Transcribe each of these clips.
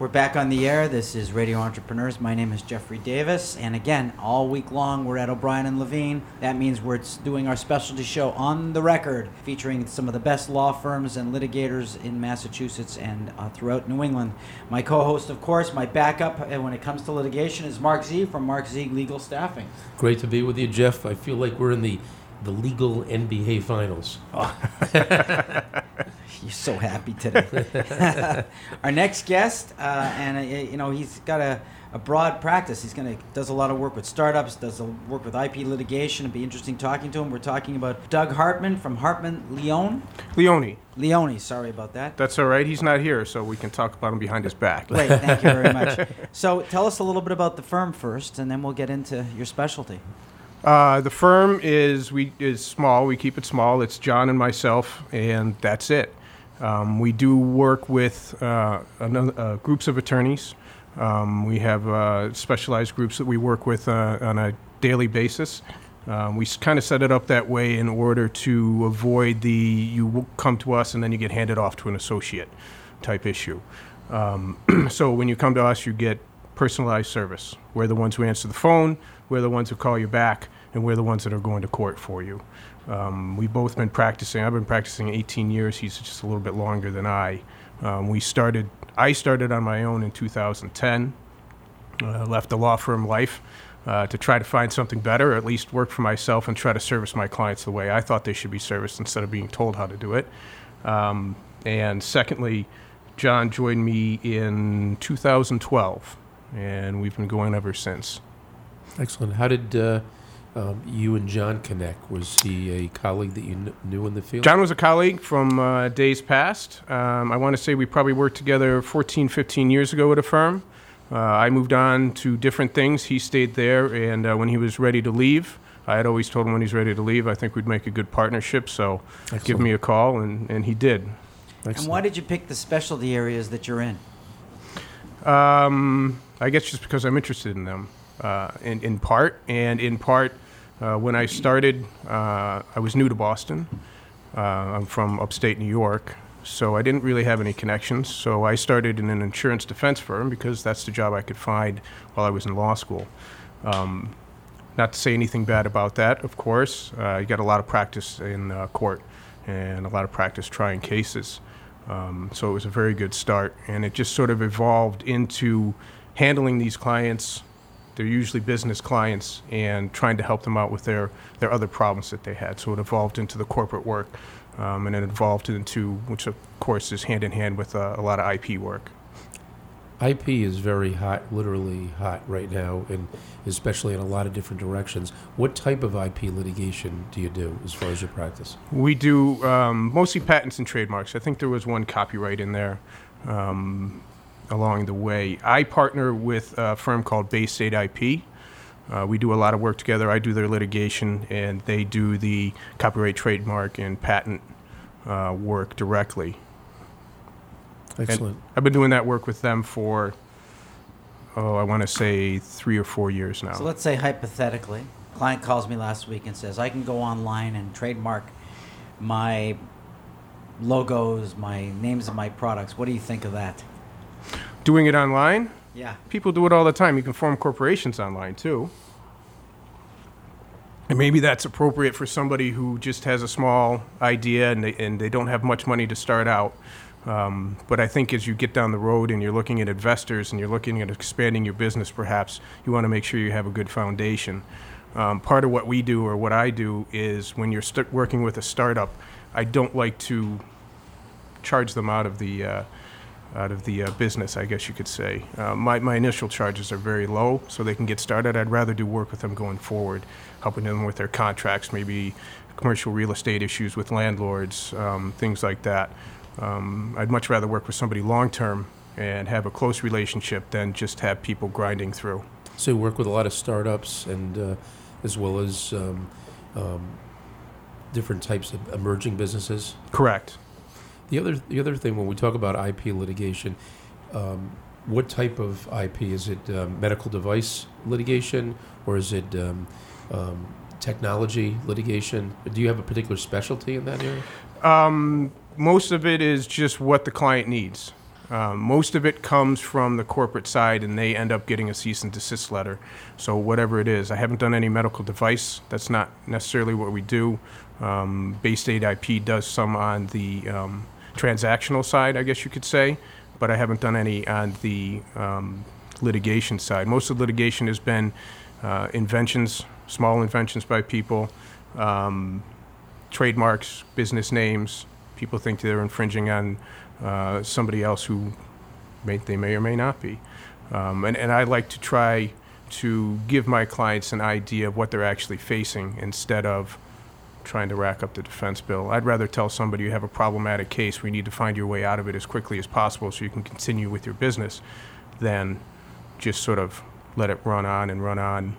We're back on the air. This is Radio Entrepreneurs. My name is Jeffrey Davis. And again, all week long, we're at O'Brien and Levine. That means we're doing our specialty show On the Record, featuring some of the best law firms and litigators in Massachusetts and throughout New England. My co-host, of course, my backup when it comes to litigation is Mark Zieg from Mark Zieg Legal Staffing. Great to be with you, Jeff. I feel like we're in the legal NBA finals. Oh. You're so happy today. Our next guest, he's got a broad practice. Does a lot of work with startups, does a work with IP litigation. It'd be interesting talking to him. We're talking about Doug Hartman from Hartman Leone. Sorry about that. That's all right. He's not here, so we can talk about him behind his back. Great. Thank you very much. So tell us a little bit about the firm first, and then we'll get into your specialty. The firm is small. We keep it small. It's John and myself, and that's it. We do work with groups of attorneys. We have specialized groups that we work with on a daily basis. We kind of set it up that way in order to avoid you come to us and then you get handed off to an associate type issue. So when you come to us, you get personalized service. We're the ones who answer the phone. We're the ones who call you back, and we're the ones that are going to court for you. We've both been practicing. I've been practicing 18 years. He's just a little bit longer than I. I started on my own in 2010. Left the law firm life to try to find something better, or at least work for myself and try to service my clients the way I thought they should be serviced instead of being told how to do it. And secondly, John joined me in 2012, and we've been going ever since. Excellent. How did you and John connect? Was he a colleague that you knew in the field? John was a colleague from days past. I want to say we probably worked together 14, 15 years ago at a firm. I moved on to different things. He stayed there, and when he was ready to leave, I had always told him when he's ready to leave, I think we'd make a good partnership, so give me a call, and he did. Excellent. And why did you pick the specialty areas that you're in? I guess just because I'm interested in them. In part, when I started, I was new to Boston. I'm from upstate New York, so I didn't really have any connections. So I started in an insurance defense firm because that's the job I could find while I was in law school. Not to say anything bad about that, of course. You got a lot of practice in court and a lot of practice trying cases. So it was a very good start, and it just sort of evolved into handling these clients. They're usually business clients, and trying to help them out with their other problems that they had. So it evolved into the corporate work, and it evolved into, which of course is hand in hand with a lot of IP work. IP is very hot, literally hot right now, and especially in a lot of different directions. What type of IP litigation do you do as far as your practice? We do mostly patents and trademarks. I think there was one copyright in there. Along the way, I partner with a firm called Bay State IP. We do a lot of work together. I do their litigation, and they do the copyright, trademark, and patent work directly. Excellent. And I've been doing that work with them for, I want to say 3 or 4 years now. So let's say hypothetically, a client calls me last week and says, I can go online and trademark my logos, my names of my products. What do you think of that? Doing it online? Yeah. People do it all the time. You can form corporations online, too. And maybe that's appropriate for somebody who just has a small idea and they don't have much money to start out. But I think as you get down the road and you're looking at investors and you're looking at expanding your business, perhaps, you want to make sure you have a good foundation. Part of what we do, or what I do, is when you're working with a startup, I don't like to charge them out of the business, I guess you could say. My initial charges are very low, so they can get started. I'd rather do work with them going forward, helping them with their contracts, maybe commercial real estate issues with landlords, things like that. I'd much rather work with somebody long-term and have a close relationship than just have people grinding through. So you work with a lot of startups and as well as different types of emerging businesses? Correct. The other thing, when we talk about IP litigation, what type of IP? Is it medical device litigation, or is it technology litigation? Do you have a particular specialty in that area? Most of it is just what the client needs. Most of it comes from the corporate side, and they end up getting a cease and desist letter. So whatever it is, I haven't done any medical device. That's not necessarily what we do. Bay State IP does some on the transactional side, I guess you could say, but I haven't done any on the litigation side. Most of the litigation has been inventions, small inventions by people, trademarks, business names. People think they're infringing on somebody else who they may or may not be. And I like to try to give my clients an idea of what they're actually facing instead of trying to rack up the defense bill. I'd rather tell somebody you have a problematic case, we need to find your way out of it as quickly as possible so you can continue with your business, than just sort of let it run on and run on.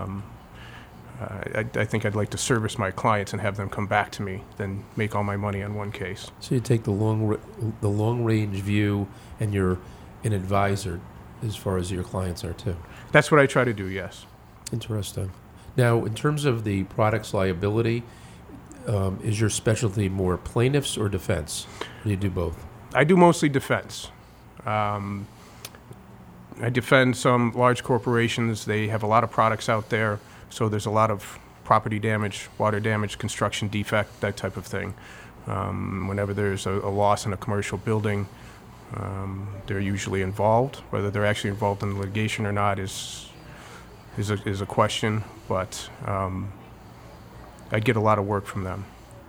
I think I'd like to service my clients and have them come back to me than make all my money on one case. So you take the long range view, and you're an advisor as far as your clients are too. That's what I try to do, yes. Interesting. Now, in terms of the product's liability, is your specialty more plaintiffs or defense? Or do you do both? I do mostly defense. I defend some large corporations. They have a lot of products out there, so there's a lot of property damage, water damage, construction defect, that type of thing. Whenever there's a loss in a commercial building, they're usually involved. Whether they're actually involved in litigation or not is a question, but I get a lot of work from them.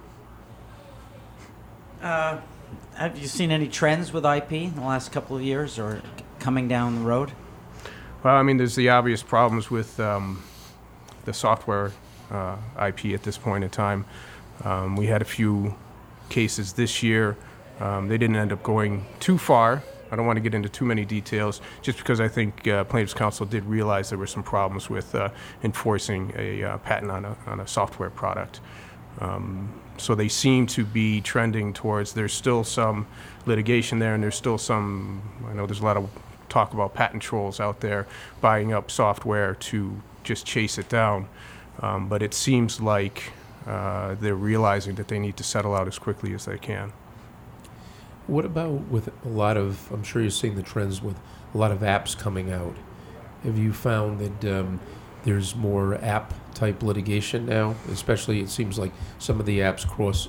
Have you seen any trends with IP in the last couple of years or coming down the road? Well, I mean, there's the obvious problems with the software IP at this point in time. We had a few cases this year. They didn't end up going too far. I don't want to get into too many details, just because I think plaintiffs' counsel did realize there were some problems with enforcing a patent on a software product. So they seem to be trending towards, there's still some litigation there, and there's still some, I know there's a lot of talk about patent trolls out there buying up software to just chase it down. But it seems like they're realizing that they need to settle out as quickly as they can. What about with a lot of, I'm sure you're seeing the trends with a lot of apps coming out. Have you found that there's more app-type litigation now? Especially, it seems like some of the apps cross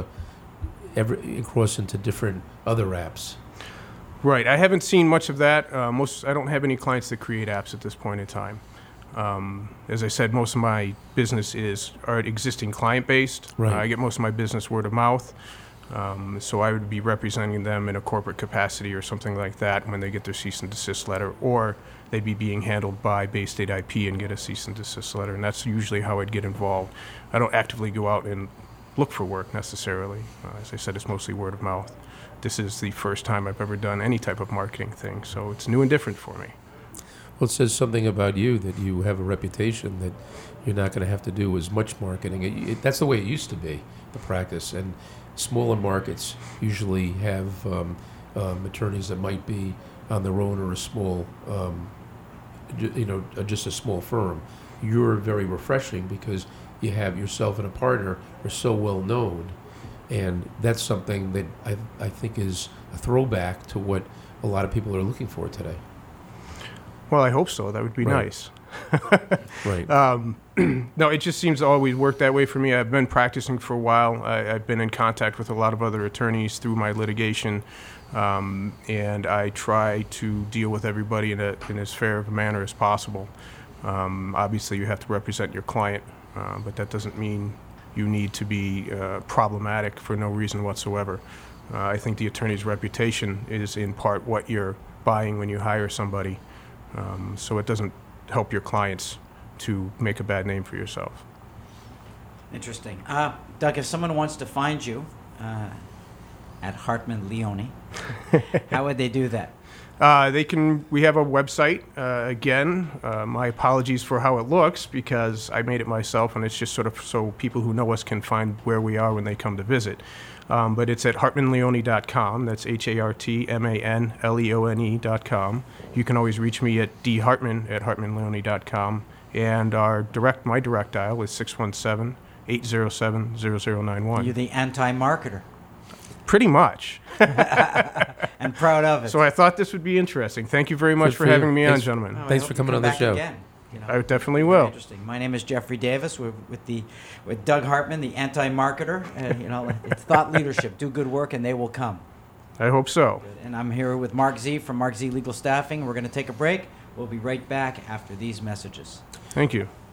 into different other apps. Right. I haven't seen much of that. I don't have any clients that create apps at this point in time. As I said, most of my business are existing client-based. Right. I get most of my business word of mouth. So I would be representing them in a corporate capacity or something like that when they get their cease and desist letter, or they'd be being handled by Bay State IP and get a cease and desist letter, and that's usually how I'd get involved. I don't actively go out and look for work necessarily. As I said, it's mostly word of mouth. This is the first time I've ever done any type of marketing thing, so it's new and different for me. Well, it says something about you that you have a reputation that you're not going to have to do as much marketing. That's the way it used to be, the practice. And smaller markets usually have attorneys that might be on their own or a small, just a small firm. You're very refreshing because you have yourself and a partner are so well known, and that's something that I think is a throwback to what a lot of people are looking for today. Well, I hope so. That would be nice. Right. No, it just seems to always work that way for me. I've been practicing for a while. I've been in contact with a lot of other attorneys through my litigation, and I try to deal with everybody in as fair of a manner as possible. Obviously, you have to represent your client, but that doesn't mean you need to be problematic for no reason whatsoever. I think the attorney's reputation is in part what you're buying when you hire somebody. So it doesn't help your clients to make a bad name for yourself. Interesting. Doug, if someone wants to find you at Hartman Leone, how would they do that? We have a website. Again, my apologies for how it looks because I made it myself, and it's just sort of so people who know us can find where we are when they come to visit. But it's at hartmanleone.com. That's HARTMANLEONE.com. You can always reach me at dhartman@hartmanleone.com. And my direct dial is 617-807-0091. You're the anti-marketer. Pretty much. And proud of it. So I thought this would be interesting. Thank you very much Good for for you. having me on, Thanks. gentlemen. Oh, I Thanks hope for you coming come on the back show. again. I definitely Very will. Interesting. My name is Jeffrey Davis. We're with Doug Hartman, the anti-marketer. It's thought leadership. Do good work, and they will come. I hope so. And I'm here with Mark Z from Mark Z Legal Staffing. We're going to take a break. We'll be right back after these messages. Thank you.